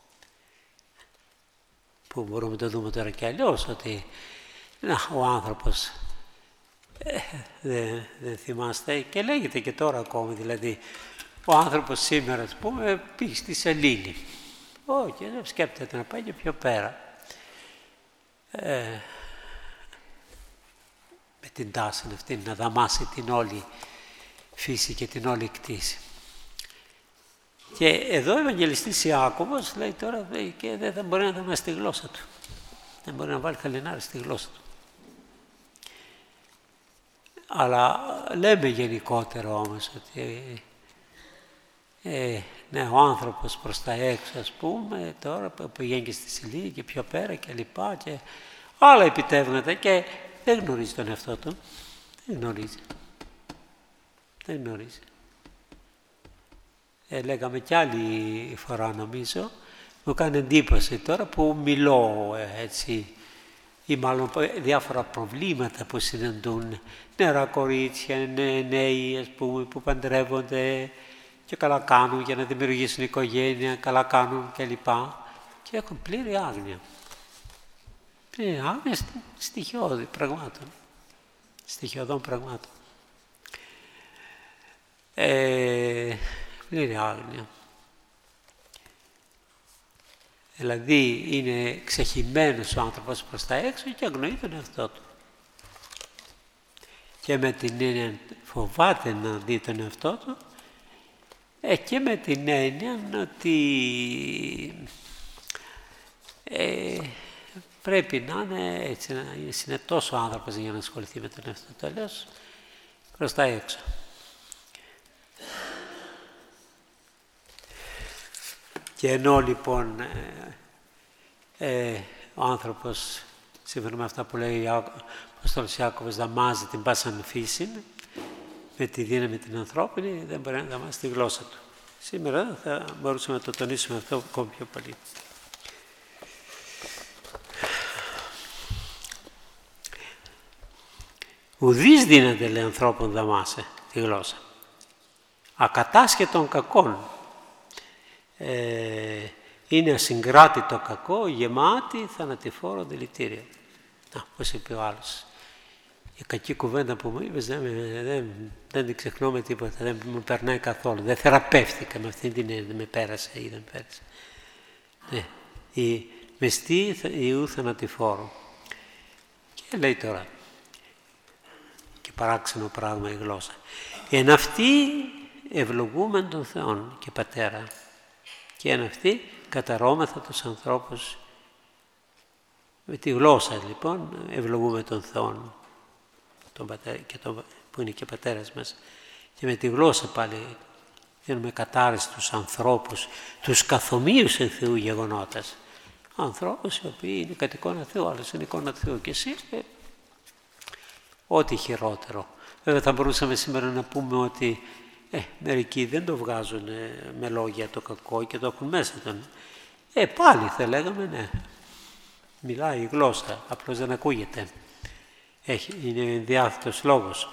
Που μπορούμε να το δούμε τώρα και αλλιώς, ότι ο άνθρωπος δεν θυμάστε, και λέγεται και τώρα ακόμη, δηλαδή ο άνθρωπος σήμερα, ας πούμε, πήγε στη σελήνη. Όχι, δεν σκέπτεται να πάει και πιο πέρα. Με την τάση αυτή να δαμάσει την όλη φύση και την όλη κτήση. Και εδώ ο Ευαγγελιστής Ιάκωβος λέει τώρα, και δεν μπορεί να δαμάσει τη γλώσσα του. Δεν μπορεί να βάλει χαλινάρι στη γλώσσα του. Αλλά λέμε γενικότερα όμως ότι ναι, ο άνθρωπος προς τα έξω, ας πούμε, τώρα που πηγαίνει και στη σελήνη και πιο πέρα και λοιπά και άλλα επιτεύγματα, και δεν γνωρίζει τον εαυτό του. Δεν γνωρίζει. Λέγαμε κι άλλη φορά, νομίζω, μου κάνει εντύπωση τώρα που μιλώ έτσι, ή μάλλον διάφορα προβλήματα που συναντούν νεαρά κορίτσια, νέοι, ας πούμε, που παντρεύονται και καλά κάνουν για να δημιουργήσουν οικογένεια, καλά κάνουν κλπ. Και έχουν πλήρη άγνοια. Άγνοια στοιχειώδη πραγμάτων. Στοιχειωδών πραγμάτων. πλήρη άγνοια. Δηλαδή είναι ξεχυμμένος ο άνθρωπος προς τα έξω και αγνοεί τον εαυτό του. Και με την έννοια φοβάται να δει τον εαυτό του και με την έννοια ότι πρέπει να είναι έτσι, να είναι συνετός ο άνθρωπος για να ασχοληθεί με τον εαυτό του, αλλιώς προς τα έξω. Και ενώ λοιπόν ο άνθρωπος, σύμφωνα με αυτά που λέει ο Απόστολος Ιάκωβος, δαμάζει την πάσαν φύση με τη δύναμη την ανθρώπινη, δεν μπορεί να δαμάσει τη γλώσσα του. Σήμερα θα μπορούσαμε να το τονίσουμε αυτό ακόμη πιο πολύ. Ουδής δύναται, λέει, ανθρώπων δαμάσε τη γλώσσα. Ακατάσχετον κακών. Είναι ασυγκράτητο κακό, γεμάτη θανατηφόρο δηλητήριο. Όπως είπε ο άλλος. Η κακή κουβέντα που μου είπες δεν την ξεχνώ με τίποτα, δεν μου περνάει καθόλου. Δεν θεραπεύτηκα με αυτήν την έννοια, με πέρασε ή δεν πέρασε. Ναι. Η μεστή ιού θανατηφόρο. Και λέει τώρα, και παράξενο πράγμα η γλώσσα. Εν αυτή ευλογούμεν των Θεών και Πατέρα. Και εν αυτή καταρώμεθα τους ανθρώπους. Με τη γλώσσα λοιπόν ευλογούμε τον Θεόν, τον Πατέρα, που είναι και Πατέρας μας. Και με τη γλώσσα πάλι δίνουμε κατάρρες στους ανθρώπους, τους καθομοίους εν Θεού γεγονότας. Ανθρώπους οι οποίοι είναι κατ' εικόνα Θεού, άλλος είναι εικόνα Θεού. Και εσύ ό,τι χειρότερο. Βέβαια θα μπορούσαμε σήμερα να πούμε ότι μερικοί δεν το βγάζουν με λόγια το κακό και το έχουν μέσα τον. Πάλι θα λέγαμε ναι. Μιλάει η γλώσσα, απλώς δεν ακούγεται. Είναι διάθετος λόγος.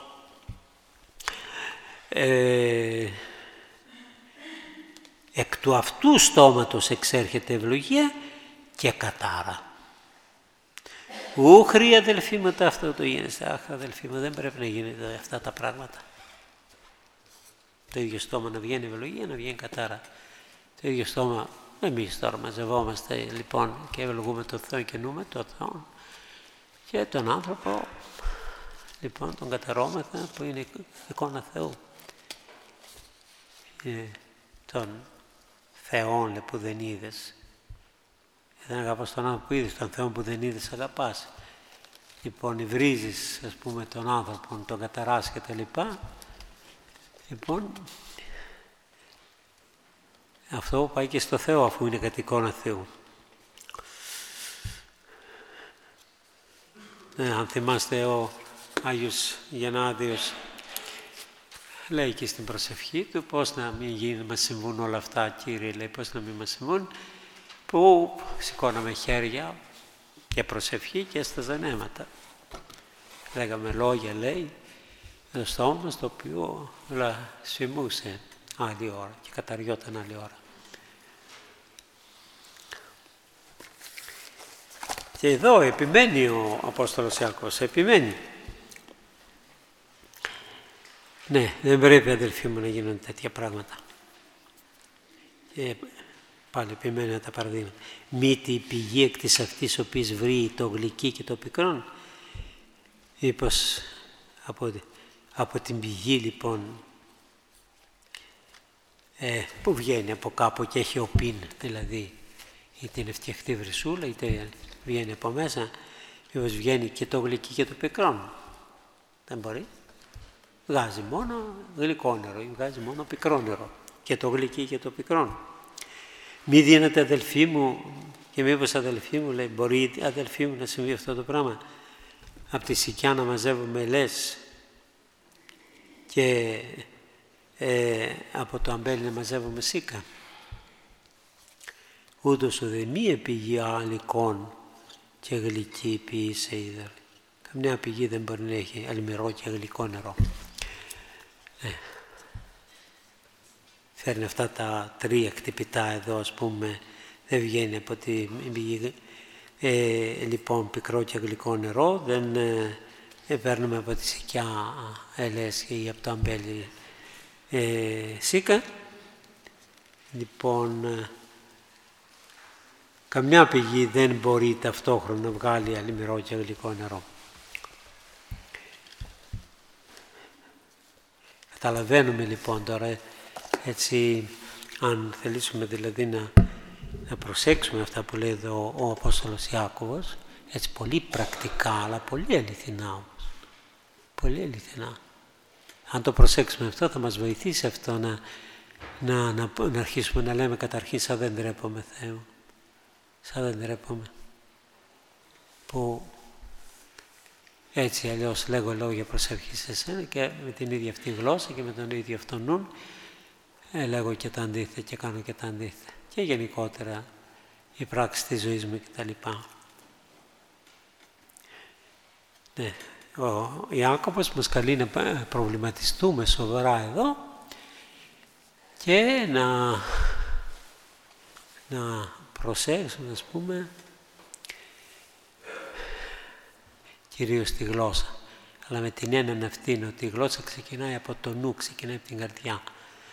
Εκ του αυτού στόματος εξέρχεται ευλογία και κατάρα. Ούχρη αδελφοί μου αυτό το γίνεστε. Αχ αδελφοί μου, δεν πρέπει να γίνεται αυτά τα πράγματα. Το ίδιο στόμα να βγαίνει ευλογία, να βγαίνει κατάρα. Το ίδιο στόμα, εμείς τώρα μαζευόμαστε λοιπόν και ευλογούμε τον Θεό και νούμε τον Θεό και τον άνθρωπο λοιπόν τον καταρώμεθα που είναι εικόνα Θεού. Τον Θεόν που δεν είδες. Δεν αγαπάς τον άνθρωπο που είδες, τον Θεό που δεν είδες αγαπάς. Λοιπόν υβρίζεις ας πούμε τον άνθρωπο, τον καταράς και τα λοιπά. Λοιπόν αυτό πάει και στο Θεό αφού είναι κατ' εικόνα Θεού. Αν θυμάστε ο Άγιος Γεννάδιος λέει και στην προσευχή του πώς να μην μας συμβούν όλα αυτά, Κύριε, λέει, πώς να μην μας συμβούν, που σηκώναμε χέρια και προσευχή και έσταζαν αίματα. Λέγαμε λόγια, λέει, το στόμα στο οποίο σφιμούσε άλλη ώρα και καταριόταν άλλη ώρα. Και εδώ επιμένει ο Απόστολος Ιάκωβος, επιμένει. Ναι, δεν πρέπει αδελφοί μου να γίνονται τέτοια πράγματα. Και πάλι επιμένει να τα παραδείγματα. Μήτι η πηγή εκ της αυτής ο οποίος βρει το γλυκί και το πικρόν. Μήπως από την πηγή λοιπόν που βγαίνει από κάπου και έχει οπίν, δηλαδή είτε είναι φτιαχτή βρυσούλα είτε βγαίνει από μέσα, μήπως βγαίνει και το γλυκί και το πικρόν. Δεν μπορεί. Βγάζει μόνο γλυκό νερό ή βγάζει μόνο πικρό νερό. Και το γλυκί και το πικρόν. Μη δίνετε αδελφοί μου, και μήπως αδελφοί μου, λέει, μπορεί αδελφοί μου να συμβεί αυτό το πράγμα. Από τη σικιά να μαζεύουμε ελές και από το αμπέλι να μαζεύουμε σίκα. Ούτως ουδε μία πηγή αλικών και γλυκή ποιήσε είδωρ. Καμιά πηγή δεν μπορεί να έχει αλμυρό και γλυκό νερό. Φέρνει αυτά τα τρία χτυπητά εδώ, ας πούμε, δεν βγαίνει από την πηγή. Λοιπόν, πικρό και γλυκό νερό, δεν παίρνουμε από τη σικιά ελές ή από το αμπέλι Σίκα. Λοιπόν, καμιά πηγή δεν μπορεί ταυτόχρονα να βγάλει αλμυρό και γλυκό νερό. Καταλαβαίνουμε λοιπόν τώρα, έτσι, αν θελήσουμε δηλαδή να προσέξουμε αυτά που λέει εδώ ο Απόστολος Ιάκωβος, έτσι πολύ πρακτικά, αλλά πολύ αληθινά όμως. Πολύ αληθινά. Αν το προσέξουμε αυτό, θα μας βοηθήσει αυτό να αρχίσουμε να λέμε καταρχήν σαν δεν ντρέπομαι, Θεέ μου. Σαν δεν ντρέπομαι. Που έτσι αλλιώς λέγω λόγια προσευχή σε εσένα και με την ίδια αυτή γλώσσα και με τον ίδιο αυτόν νουν λέγω και τα αντίθετα και κάνω και τα αντίθετα. Και γενικότερα η πράξη της ζωής μου κτλ. Ναι. Ο Ιάκωβος μας καλεί να προβληματιστούμε σοβαρά εδώ και να προσέξουμε, ας πούμε, κυρίως τη γλώσσα. Αλλά με την έννοια αυτή ότι η γλώσσα ξεκινάει από το νου, ξεκινάει από την καρδιά.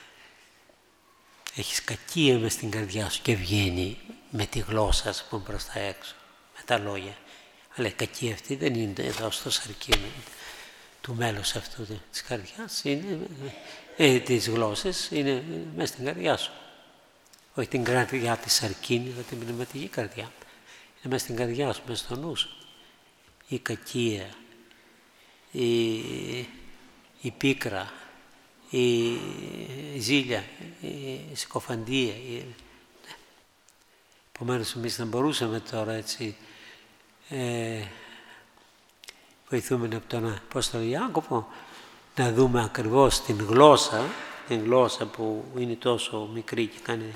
Έχεις κακία μες στην καρδιά σου και βγαίνει με τη γλώσσα, ας πούμε, προς τα έξω, με τα λόγια. Αλλά η κακία αυτή δεν είναι εδώ στο σαρκίνο του μέλους αυτού της καρδιάς, της γλώσσας, είναι μέσα στην καρδιά σου. Όχι την καρδιά της σαρκίνη, αλλά την πνευματική καρδιά. Είναι μέσα στην καρδιά σου, μέσα στο νου σου. Η κακία, η πίκρα, η ζήλια, η συκοφαντία. Επομένως, εμείς να μπορούσαμε τώρα έτσι βοηθούμε από τον Απόστολο Ιάκωβο να δούμε ακριβώς την γλώσσα που είναι τόσο μικρή και κάνει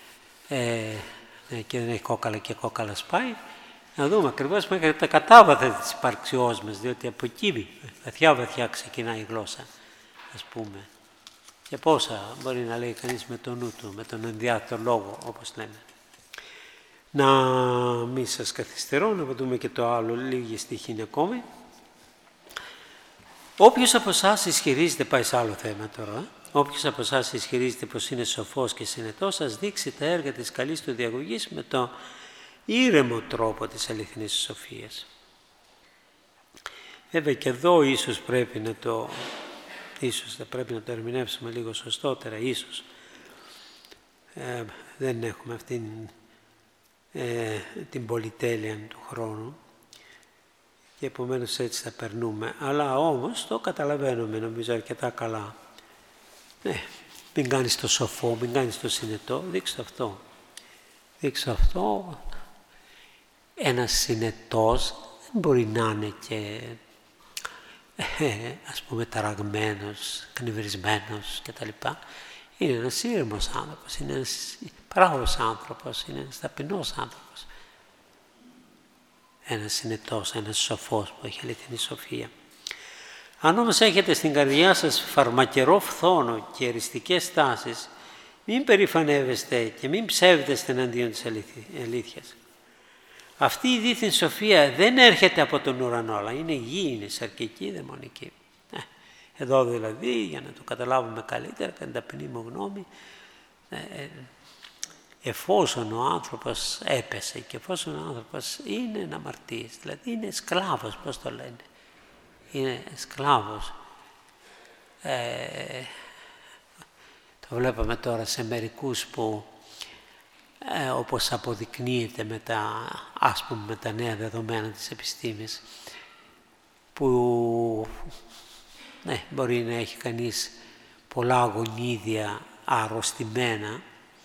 και δεν έχει κόκαλα και κόκαλα σπάει, να δούμε ακριβώς μέχρι τα κατάβαθα της υπαρξιός μας, διότι από εκεί βαθιά ξεκινάει η γλώσσα, ας πούμε. Και πόσα μπορεί να λέει κανείς με το νου του, με τον ενδιάτο λόγο, όπως λέμε. Να μην σας καθυστερώ, να δούμε και το άλλο, λίγη στοιχή είναι ακόμη. Όποιος από εσάς ισχυρίζεται, πάει σε άλλο θέμα τώρα, όποιος από εσάς ισχυρίζεται πως είναι σοφός και συνετός, σας δείξει τα έργα της καλής του διαγωγής με το ήρεμο τρόπο της αληθινής σοφίας. Βέβαια και εδώ ίσως θα πρέπει να το ερμηνεύσουμε λίγο σωστότερα, ίσως. Δεν έχουμε αυτήν την πολυτέλεια του χρόνου και επομένως έτσι θα περνούμε. Αλλά όμως το καταλαβαίνουμε νομίζω αρκετά καλά. Μην κάνεις το σοφό, μην κάνεις το συνετό, δείξτε αυτό. Δείξτε αυτό. Ένας συνετός δεν μπορεί να είναι και ας πούμε ταραγμένος, κνευρισμένος κτλ. Είναι ένας ήρεμος άνθρωπος, είναι ένας πράγος άνθρωπος, είναι ένας ταπεινός άνθρωπος. Ένας συνετός, ένας σοφός που έχει αληθινή σοφία. Αν όμως έχετε στην καρδιά σας φαρμακερό φθόνο και εριστικές τάσεις, μην περηφανεύεστε και μην ψεύδεστε εναντίον της αλήθειας. Αυτή η δίθεν σοφία δεν έρχεται από τον ουρανό, αλλά είναι γη, είναι σαρκική, δαιμονική. Εδώ δηλαδή, για να το καταλάβουμε καλύτερα, κατά την ταπεινή μου γνώμη, εφόσον ο άνθρωπος έπεσε και εφόσον ο άνθρωπος είναι αμαρτίας, δηλαδή είναι σκλάβος, πώς το λένε, είναι σκλάβος. Το βλέπαμε τώρα σε μερικούς που όπως αποδεικνύεται με τα νέα δεδομένα της επιστήμης, που μπορεί να έχει κανείς πολλά γονίδια αρρωστημένα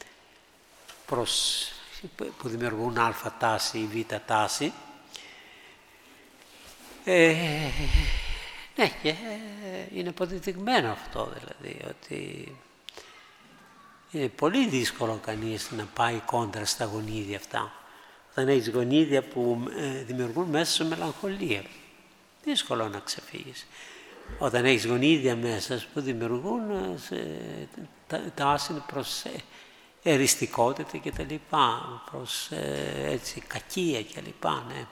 που δημιουργούν α τάση ή β τάση. Και είναι αποδεδειγμένο αυτό δηλαδή, ότι είναι πολύ δύσκολο κανείς να πάει κόντρα στα γονίδια αυτά. Όταν έχεις γονίδια που δημιουργούν μέσα σου μελαγχολία, δύσκολο να ξεφύγεις. Όταν έχεις γονίδια μέσα που δημιουργούν τάση προς εριστικότητα και τα λοιπά, προς κακία και λοιπά. Ναι.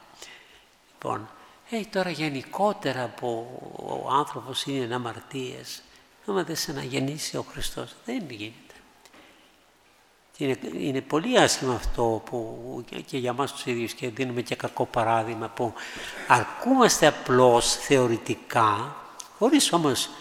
Λοιπόν, τώρα γενικότερα που ο άνθρωπος είναι αμαρτίας, άμα δεν σε αναγεννήσει ο Χριστός, δεν γίνεται. Είναι πολύ άσχημο αυτό που και για μας τους ίδιους, και δίνουμε και κακό παράδειγμα, που αρκούμαστε απλώς θεωρητικά, χωρίς όμως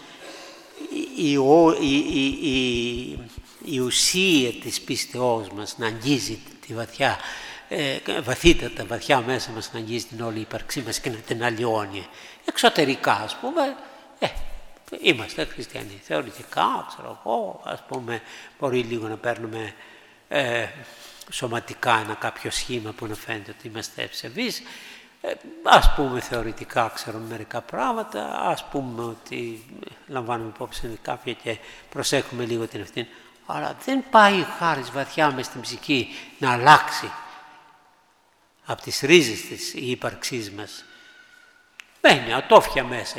η ουσία της πίστεώς μας να αγγίζει τη βαθιά, βαθύτατα, βαθιά μέσα μας, να αγγίζει την όλη ύπαρξή μας και να την αλλοιώνει. Εξωτερικά, ας πούμε, είμαστε χριστιανοί. Θεωρητικά, ξέρω εγώ, ας πούμε, μπορεί λίγο να παίρνουμε σωματικά ένα κάποιο σχήμα που να φαίνεται ότι είμαστε ευσεβείς. Ας πούμε θεωρητικά ξέρουμε μερικά πράγματα, ας πούμε ότι λαμβάνουμε υπόψη κάποια και προσέχουμε λίγο την ευθύνη. Αλλά δεν πάει η χάρις βαθιά μες στην ψυχή να αλλάξει από τις ρίζες της η ύπαρξής μας. Μπαίνει ατόφια μέσα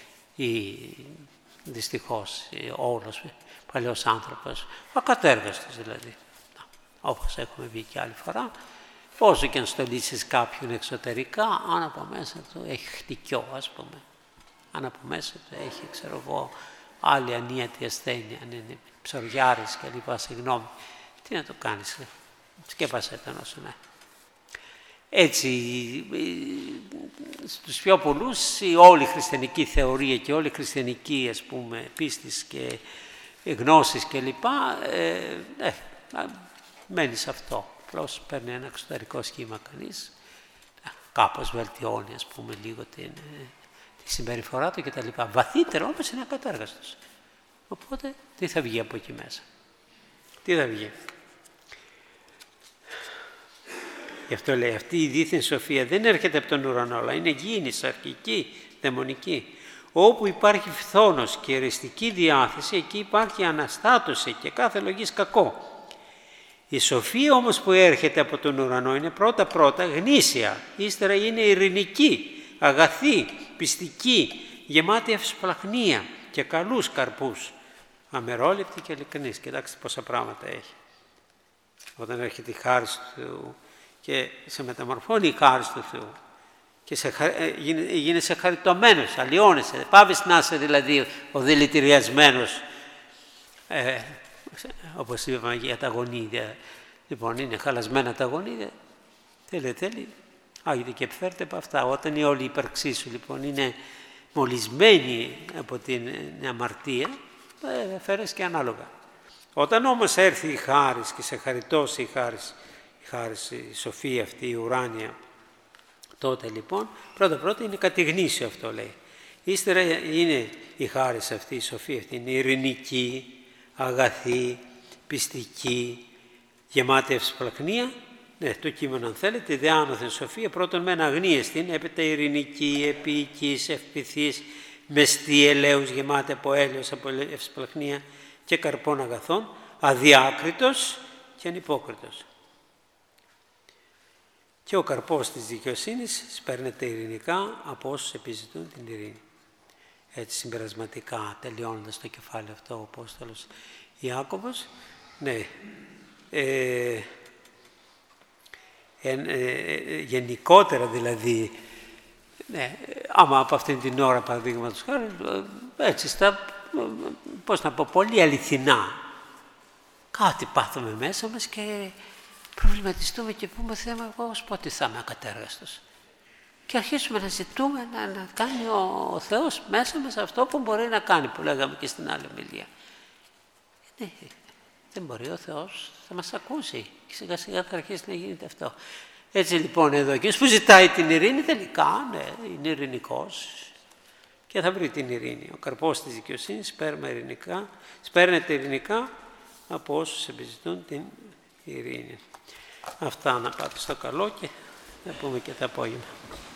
δυστυχώς όλος παλιός άνθρωπος, ακατέργαστος δηλαδή. Όπως έχουμε πει και άλλη φορά, όσο και αν στολίσεις κάποιον εξωτερικά, αν από μέσα του έχει χτυκιό, ας πούμε. Αν από μέσα του έχει, ξέρω εγώ, άλλη ανίατη ασθένεια, αν είναι ψωριάρης και λοιπά, συγγνώμη, τι να το κάνεις, σκέπασέ τον όσο ναι. Έτσι, στους πιο πολλούς, όλη η χριστιανική θεωρία και όλη η χριστιανική, ας πούμε, πίστης και γνώσεις και λοιπά, μένει σε αυτό. Απλώς παίρνει ένα εξωτερικό σχήμα κανείς, κάπως βελτιώνει, ας πούμε, λίγο τη συμπεριφορά του κτλ. Βαθύτερο όμως είναι ακατέργαστος. Οπότε, τι θα βγει από εκεί μέσα. Τι θα βγει. Γι' αυτό λέει, αυτή η δίθεν σοφία δεν έρχεται από τον ουρανό, αλλά είναι γήινης, αρχική, δαιμονική. Όπου υπάρχει φθόνος και εριστική διάθεση, εκεί υπάρχει αναστάτωση και κάθε λογής κακό. Η σοφία όμως που έρχεται από τον ουρανό είναι πρώτα-πρώτα γνήσια, ύστερα είναι ειρηνική, αγαθή, πιστική, γεμάτη ευσπλαχνία και καλούς καρπούς, αμερόληπτη και ειλικρινής. Κοιτάξτε πόσα πράγματα έχει. Όταν έρχεται η χάρις του Θεού και σε μεταμορφώνει η χάρις του Θεού και γίνεσαι χαριτωμένος, αλλοιώνεσαι, πάβεις να είσαι δηλαδή ο δηλητηριασμένος, όπως είπαμε για τα γονίδια. Λοιπόν, είναι χαλασμένα τα γονίδια, θέλει, άγεται και φέρτε από αυτά. Όταν η όλη ύπαρξή σου λοιπόν είναι μολυσμένη από την αμαρτία, φέρεις και ανάλογα. Όταν όμως έρθει η χάρις και σε χαριτώσει η χάρις, η σοφία αυτή, η ουράνια, τότε λοιπόν πρώτα είναι κατηγνήσιο αυτό λέει. Ύστερα είναι η χάρις αυτή, η σοφία αυτή, είναι ειρηνική, αγαθή, πιστική, γεμάτη ευσπλαχνία. Ναι, το κείμενο αν θέλετε, δε άνωθεν σοφία, πρώτον μεν αγνίεστην, έπειτα ειρηνική, επίοικης, ευπηθής, μεστή ελέους, γεμάτη από έλεος, από ευσπλαχνία και καρπών αγαθών, αδιάκριτος και ανυπόκριτος. Και ο καρπός της δικαιοσύνης σπέρνεται ειρηνικά από όσους επιζητούν την ειρήνη. Έτσι συμπερασματικά τελειώνοντας το κεφάλαιο αυτό ο Απόστολος Ιάκωβος, ναι, γενικότερα δηλαδή, ναι, άμα από αυτήν την ώρα παραδείγματος χάρη, έτσι στα, πώς να πω, πολύ αληθινά, κάτι πάθουμε μέσα μας και προβληματιστούμε και πούμε θέμα, εγώ πότε θα είμαι ακατέργαστος. Και αρχίσουμε να ζητούμε να κάνει ο Θεός μέσα μας αυτό που μπορεί να κάνει, που λέγαμε και στην άλλη ομιλία. Ναι, δεν μπορεί ο Θεός, θα μας ακούσει και σιγά σιγά θα αρχίσει να γίνεται αυτό. Έτσι λοιπόν εδώ, εκείνος που ζητάει την ειρήνη τελικά, ναι, είναι ειρηνικός και θα βρει την ειρήνη. Ο καρπός της δικαιοσύνης σπέρνεται ειρηνικά από όσους επιζητούν την ειρήνη. Αυτά να πάτε στο καλό και θα πούμε και το απόγευμα.